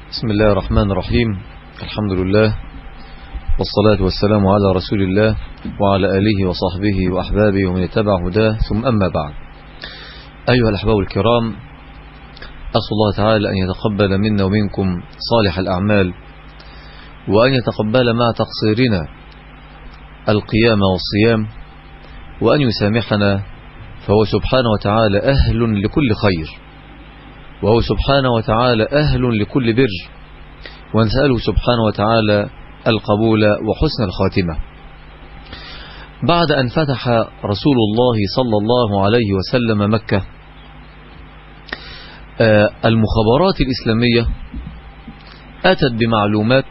بسم الله الرحمن الرحيم. الحمد لله والصلاة والسلام على رسول الله وعلى آله وصحبه وأحبابه ومن اتبع هداه، ثم أما بعد. أيها الأحباب الكرام، أسأل الله تعالى أن يتقبل منا ومنكم صالح الأعمال، وأن يتقبل مع تقصيرنا القيام والصيام، وأن يسامحنا، فهو سبحانه وتعالى أهل لكل خير، وهو سبحانه وتعالى أهل لكل بر، ونسأله سبحانه وتعالى القبول وحسن الخاتمة. بعد أن فتح رسول الله صلى الله عليه وسلم مكة، المخابرات الإسلامية أتت بمعلومات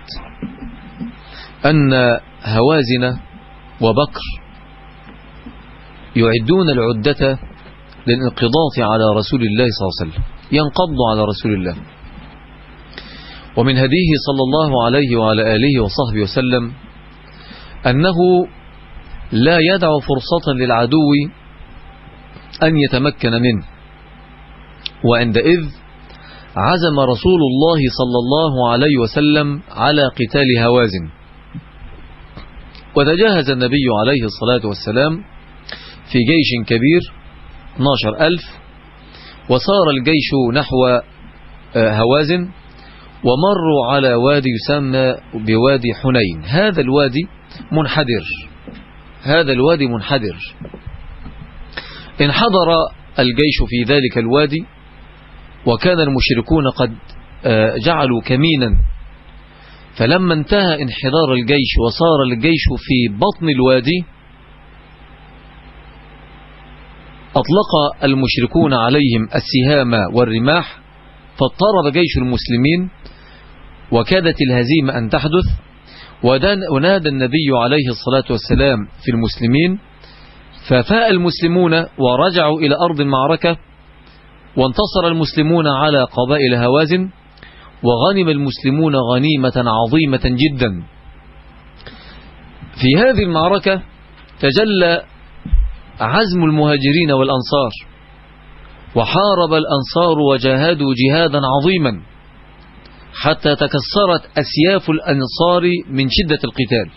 أن هوازن وبكر يعدون العدة للانقضاض على رسول الله صلى الله عليه وسلم، ينقضوا على رسول الله. ومن هديه صلى الله عليه وعلى آله وصحبه وسلم أنه لا يدع فرصة للعدو أن يتمكن منه، وعندئذ عزم رسول الله صلى الله عليه وسلم على قتال هوازن. وتجهز النبي عليه الصلاة والسلام في جيش كبير 12,000، وصار الجيش نحو هوازن، ومروا على وادي يسمى بوادي حنين. هذا الوادي منحدر. انحدر الجيش في ذلك الوادي، وكان المشركون قد جعلوا كمينا، فلما انتهى انحدار الجيش وصار الجيش في بطن الوادي، أطلق المشركون عليهم السهام والرماح، فاضطرب جيش المسلمين وكادت الهزيمة أن تحدث. ونادى النبي عليه الصلاة والسلام في المسلمين، ففاء المسلمون ورجعوا إلى أرض المعركة، وانتصر المسلمون على قبائل هوازن، وغنم المسلمون غنيمة عظيمة جدا. في هذه المعركة تجلى عزم المهاجرين والأنصار، وحارب الأنصار وجاهدوا جهادا عظيما حتى تكسرت أسياف الأنصار من شدة القتال.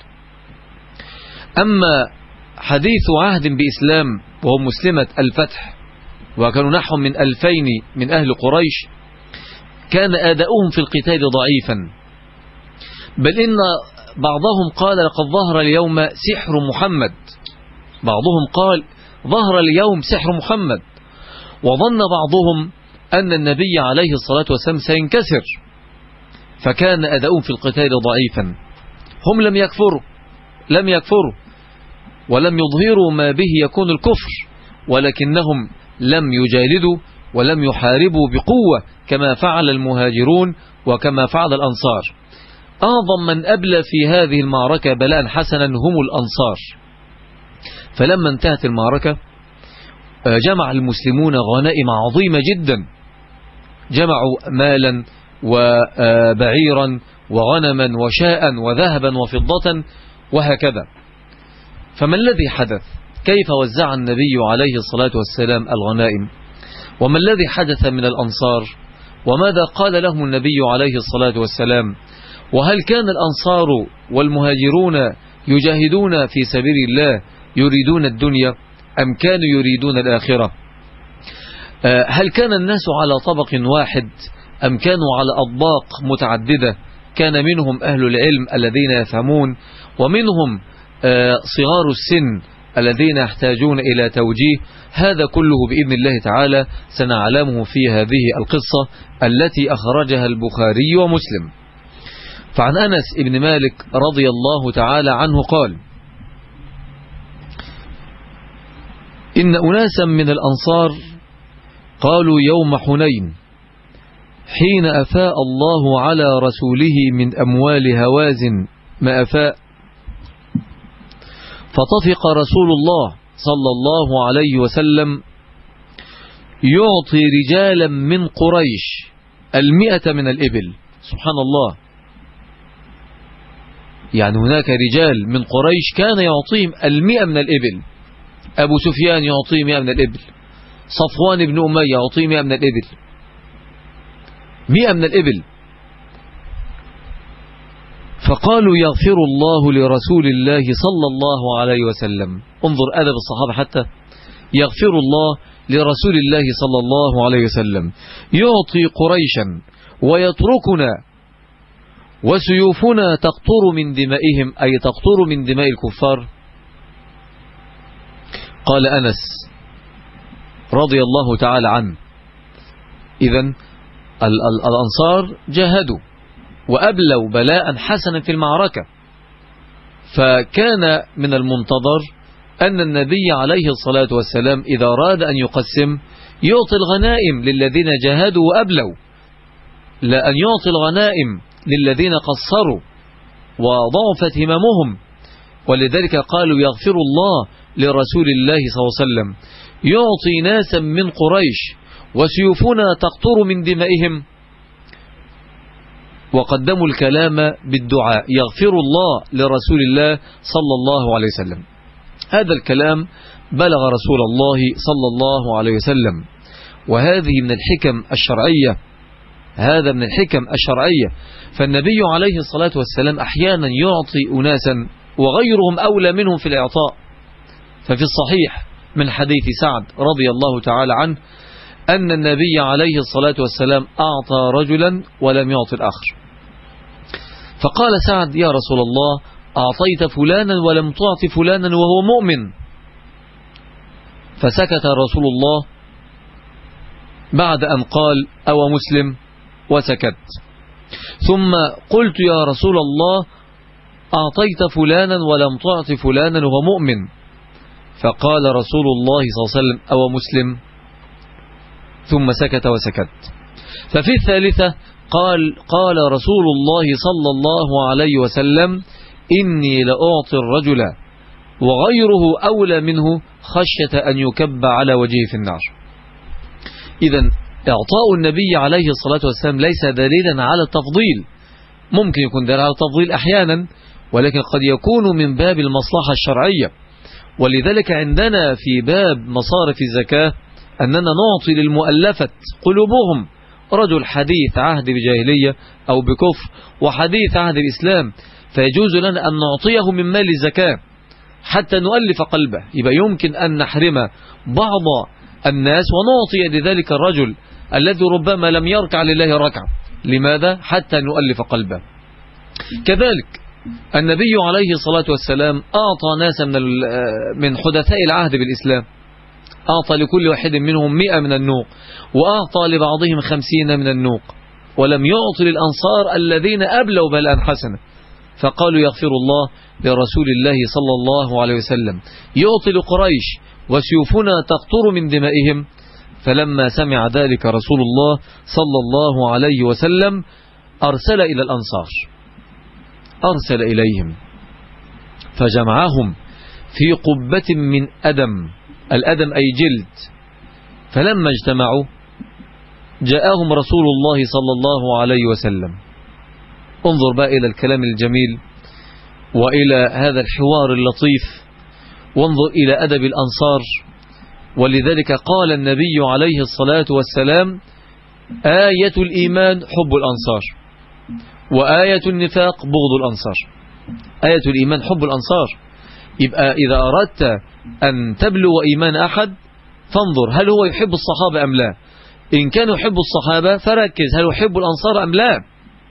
أما حديث عهد بإسلام وهم مسلمة الفتح، وكانوا نحو من 2000 من أهل قريش، كان أداؤهم في القتال ضعيفا، بل إن بعضهم قال لقد ظهر اليوم سحر محمد، بعضهم قال ظهر اليوم سحر محمد، وظن بعضهم أن النبي عليه الصلاة والسلام سينكسر، فكان أداؤهم في القتال ضعيفا. هم لم يكفروا ولم يظهروا ما به يكون الكفر، ولكنهم لم يجالدوا ولم يحاربوا بقوة كما فعل المهاجرون وكما فعل الأنصار. أعظم من أبلى في هذه المعركة بلاء حسنا هم الأنصار. فلما انتهت المعركة جمع المسلمون غنائم عظيمة جدا، جمعوا مالا وبعيرا وغنما وشاء وذهبا وفضة وهكذا. فما الذي حدث؟ كيف وزع النبي عليه الصلاة والسلام الغنائم؟ وما الذي حدث من الأنصار؟ وماذا قال لهم النبي عليه الصلاة والسلام؟ وهل كان الأنصار والمهاجرون يجاهدون في سبيل الله يريدون الدنيا أم كانوا يريدون الآخرة؟ هل كان الناس على طبق واحد أم كانوا على أطباق متعددة؟ كان منهم أهل العلم الذين يفهمون، ومنهم صغار السن الذين يحتاجون إلى توجيه. هذا كله بإذن الله تعالى سنعلمه في هذه القصة التي أخرجها البخاري ومسلم. فعن أنس بن مالك رضي الله تعالى عنه قال: إن أناسا من الأنصار قالوا يوم حنين حين أفاء الله على رسوله من أموال هوازن ما أفاء، فطفق رسول الله صلى الله عليه وسلم يعطي رجالا من قريش 100 من الإبل. سبحان الله، يعني هناك رجال من قريش كان يعطيهم 100 من الإبل. أبو سفيان يعطيه 100 من الإبل، صفوان بن أمية يعطيه 100 من الإبل، 100 من الإبل. فقالوا يغفر الله لرسول الله صلى الله عليه وسلم. انظر أدب الصحابة حتى، يغفر الله لرسول الله صلى الله عليه وسلم يعطي قريشا ويتركنا وسيوفنا تقطر من دمائهم، أي تقطر من دماء الكفار. قال أنس رضي الله تعالى عنه: إذن الأنصار جاهدوا وأبلوا بلاء حسنا في المعركة، فكان من المنتظر أن النبي عليه الصلاة والسلام إذا أراد أن يقسم يعطي الغنائم للذين جاهدوا وأبلوا، لا أن يعطي الغنائم للذين قصروا وضعفت هممهم. ولذلك قالوا يغفر الله لرسول الله صلى الله عليه وسلم يعطي ناسا من قريش وسيوفنا تقطر من دمائهم، وقدموا الكلام بالدعاء يغفر الله لرسول الله صلى الله عليه وسلم. هذا الكلام بلغ رسول الله صلى الله عليه وسلم، وهذه من الحكم الشرعية، هذا من الحكم الشرعية. فالنبي عليه الصلاة والسلام أحيانا يعطي أناسا وغيرهم أولى منهم في الإعطاء. ففي الصحيح من حديث سعد رضي الله تعالى عنه أن النبي عليه الصلاة والسلام أعطى رجلا ولم يعطي الآخر، فقال سعد: يا رسول الله، أعطيت فلانا ولم تعطي فلانا وهو مؤمن. فسكت رسول الله بعد أن قال: أو مسلم، وسكت. ثم قلت: يا رسول الله، أعطيت فلانا ولم تعطي فلانا وهو مؤمن. فقال رسول الله صلى الله عليه وسلم: أو مسلم، ثم سكت وسكت. ففي الثالثة قال رسول الله صلى الله عليه وسلم: إني لأعطي الرجل وغيره أولى منه خشية أن يكب على وجهه في النار. إذن إعطاء النبي عليه الصلاة والسلام ليس دليلا على التفضيل، ممكن يكون دليل على التفضيل أحيانا، ولكن قد يكون من باب المصلحة الشرعية. ولذلك عندنا في باب مصارف الزكاة أننا نعطي للمؤلفة قلوبهم، رجل حديث عهد بجاهلية أو بكفر وحديث عهد بإسلام، فيجوز لنا أن نعطيه من مال الزكاة حتى نؤلف قلبه. يبقى يمكن أن نحرم بعض الناس ونعطي لذلك الرجل الذي ربما لم يركع لله ركعة. لماذا؟ حتى نؤلف قلبه. كذلك النبي عليه الصلاة والسلام أعطى ناس من حدثاء العهد بالإسلام، أعطى لكل واحد منهم 100 من النوق، وأعطى لبعضهم 50 من النوق، ولم يعطي للأنصار الذين أبلوا بلاء حسنة. فقالوا يغفر الله لرسول الله صلى الله عليه وسلم يعطي لقريش وسيوفنا تقطر من دمائهم. فلما سمع ذلك رسول الله صلى الله عليه وسلم أرسل إلى الأنصار، أرسل إليهم فجمعهم في قبة من أدم، الأدم أي جلد. فلما اجتمعوا جاءهم رسول الله صلى الله عليه وسلم. انظر بقى إلى الكلام الجميل وإلى هذا الحوار اللطيف، وانظر إلى أدب الأنصار. ولذلك قال النبي عليه الصلاة والسلام: آية الإيمان حب الأنصار، وآية النفاق بغض الأنصار. آية الإيمان حب الأنصار. يبقى إذا أردت أن تبلو إيمان أحد فانظر هل هو يحب الصحابة أم لا. إن كان يحب الصحابة فركز هل يحب الأنصار أم لا.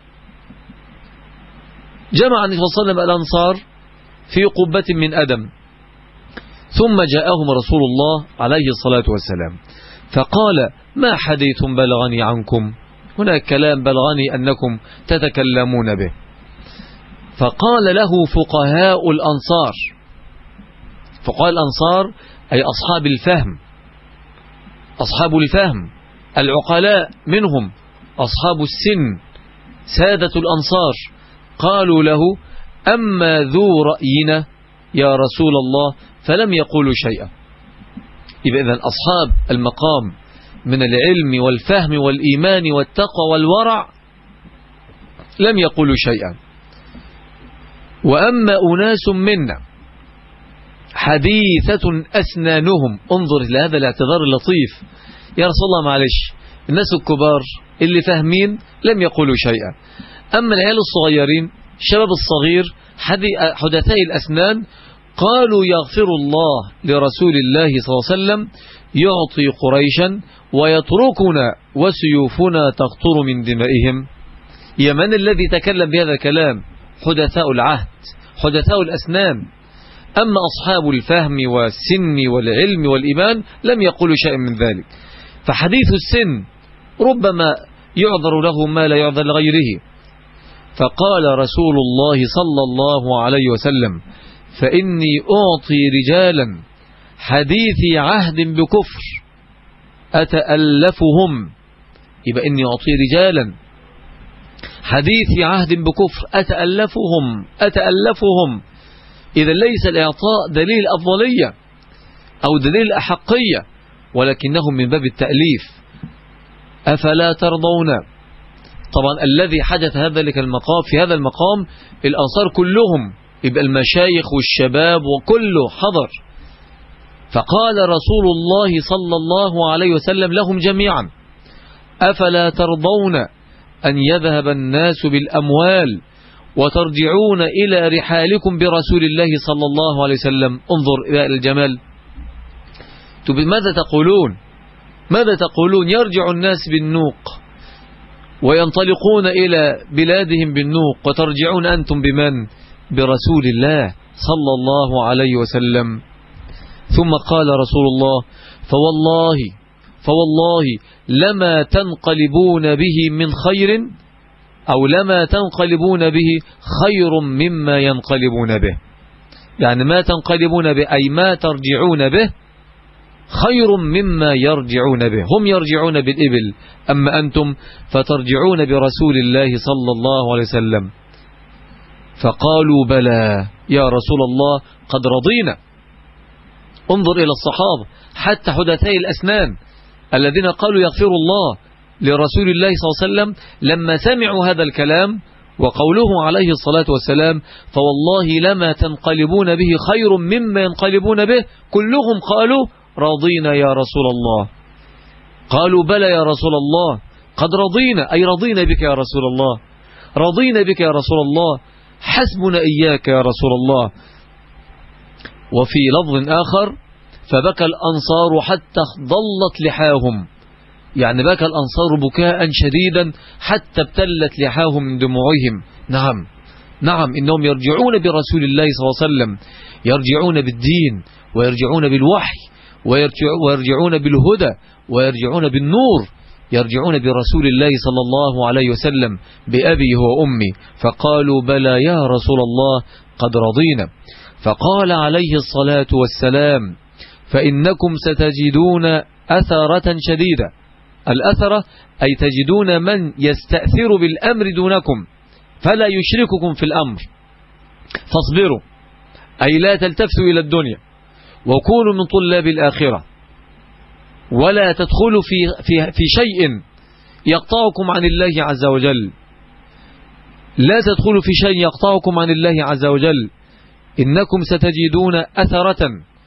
جمع النبي صلى الله عليه وسلم الأنصار في قبة من أدم، ثم جاءهم رسول الله عليه الصلاة والسلام فقال: ما حديث بلغني عنكم؟ هناك كلام بلغني أنكم تتكلمون به. فقال له فقهاء الأنصار، فقال الأنصار أي أصحاب الفهم، أصحاب الفهم العقلاء منهم، أصحاب السن، سادة الأنصار. قالوا له: أما ذو رأينا يا رسول الله فلم يقولوا شيئا. يبقى إذن أصحاب المقام من العلم والفهم والإيمان والتقوى والورع لم يقولوا شيئا. وأما أناس منا حديثة أسنانهم، انظر إلى هذا الاعتذار اللطيف، يا رسول الله معلش، الناس الكبار اللي فاهمين لم يقولوا شيئا، أما العيال الصغيرين الشباب الصغير حدثاء الأسنان قالوا يغفر الله لرسول الله صلى الله عليه وسلم يعطي قريشا ويتركنا وسيوفنا تقطر من دمائهم. يا من الذي تكلم بهذا الكلام؟ حدثاء العهد، حدثاء الأسنان. أما أصحاب الفهم والسن والعلم والإيمان لم يقولوا شيء من ذلك. فحديث السن ربما يعذر له ما لا يعذر لغيره. فقال رسول الله صلى الله عليه وسلم: فإني أعطي رجالا حديثي عهد بكفر أتألفهم. يبقى إني أعطي رجالا حديثي عهد بكفر أتألفهم. إذا ليس الإعطاء دليل أفضلية أو دليل أحقية، ولكنه من باب التأليف. أفلا ترضون. طبعا الذي حدث ذلك المقام في هذا المقام الأنصار كلهم، يبقى المشايخ والشباب وكله حضر. فقال رسول الله صلى الله عليه وسلم لهم جميعا: أفلا ترضون أن يذهب الناس بالأموال وترجعون إلى رحالكم برسول الله صلى الله عليه وسلم؟ انظر إلى الجمال. ماذا تقولون؟ يرجع الناس بالنوق وينطلقون إلى بلادهم بالنوق، وترجعون أنتم بمن؟ برسول الله صلى الله عليه وسلم. ثم قال رسول الله: فوالله لما تنقلبون به من خير، أو لما تنقلبون به خير مما ينقلبون به. يعني ما تنقلبون به أي ما ترجعون به خير مما يرجعون به. هم يرجعون بالإبل، أما أنتم فترجعون برسول الله صلى الله عليه وسلم. فقالوا: بلى يا رسول الله قد رضينا. انظر إلى الصحابة حتى حدثاء الأسنان الذين قالوا يغفر الله لرسول الله صلى الله عليه وسلم لما سمعوا هذا الكلام وقوله عليه الصلاة والسلام: فوالله لما تنقلبون به خير مما ينقلبون به، كلهم قالوا: رضينا يا رسول الله. قالوا: بلى يا رسول الله قد رضينا، أي رضينا بك يا رسول الله، رضينا بك يا رسول الله، حسبنا إياك يا رسول الله. وفي لفظ آخر: فبكى الأنصار حتى ضلت لحاهم. يعني بكى الأنصار بكاء شديدا حتى ابتلت لحاهم من دموعهم. نعم إنهم يرجعون برسول الله صلى الله عليه وسلم، يرجعون بالدين ويرجعون بالوحي ويرجعون بالهدى ويرجعون بالنور، يرجعون برسول الله صلى الله عليه وسلم بأبي وأمي. فقالوا: بلى يا رسول الله قد رضينا. فقال عليه الصلاة والسلام: فإنكم ستجدون أثرة شديدة. الأثرة أي تجدون من يستأثر بالأمر دونكم فلا يشرككم في الأمر، فاصبروا، أي لا تلتفتوا إلى الدنيا، وكونوا من طلاب الآخرة، ولا تدخلوا في شيء يقطعكم عن الله عز وجل، لا تدخلوا في شيء يقطعكم عن الله عز وجل. إنكم ستجدون أثرة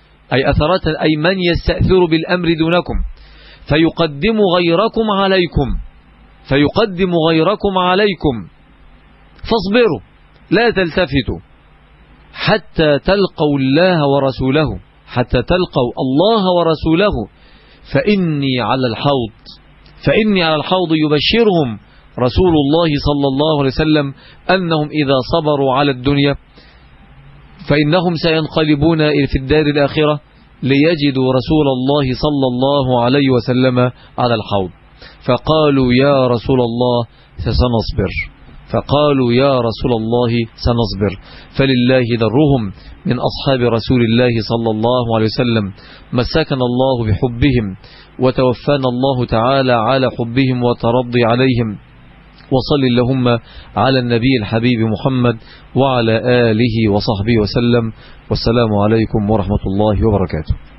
أي من يستأثر بالأمر دونكم فيقدم غيركم عليكم، فاصبروا لا تلتفتوا حتى تلقوا الله ورسوله، فإني على الحوض يبشرهم رسول الله صلى الله عليه وسلم أنهم إذا صبروا على الدنيا فإنهم سينقلبون في الدار الآخرة ليجدوا رسول الله صلى الله عليه وسلم على الحوض. فقالوا: يا رسول الله سنصبر. فلله درهم من أصحاب رسول الله صلى الله عليه وسلم، مسكنا الله بحبهم وتوفانا الله تعالى على حبهم وترضي عليهم. وصل اللهم على النبي الحبيب محمد وعلى آله وصحبه وسلم. والسلام عليكم ورحمة الله وبركاته.